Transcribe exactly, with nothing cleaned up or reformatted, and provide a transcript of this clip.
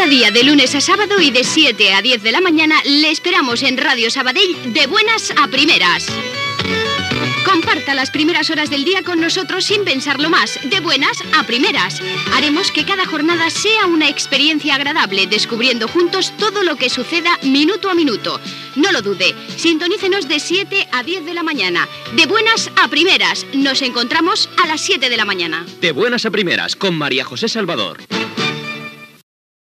día, de lunes a sábado y de siete a diez de la mañana, le esperamos en Radio Sabadell de buenas a primeras. Comparta las primeras horas del día con nosotros sin pensarlo más, de buenas a primeras. Haremos que cada jornada sea una experiencia agradable, descubriendo juntos todo lo que suceda minuto a minuto. No lo dude, sintonícenos de siete a diez de la mañana. De buenas a primeras, nos encontramos a las siete de la mañana. De buenas a primeras, con María José Salvador.